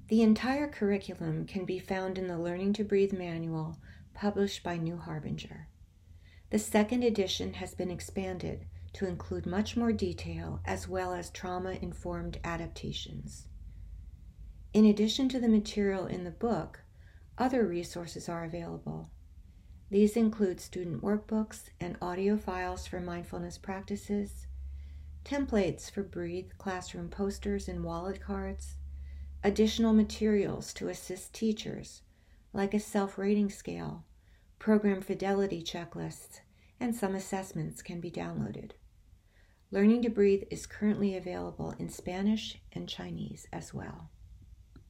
The entire curriculum can be found in the Learning to Breathe manual published by New Harbinger. The second edition has been expanded to include much more detail as well as trauma-informed adaptations. In addition to the material in the book, other resources are available. These include student workbooks and audio files for mindfulness practices, templates for Breathe classroom posters and wallet cards, additional materials to assist teachers, like a self-rating scale, program fidelity checklists, and some assessments can be downloaded. Learning to Breathe is currently available in Spanish and Chinese as well.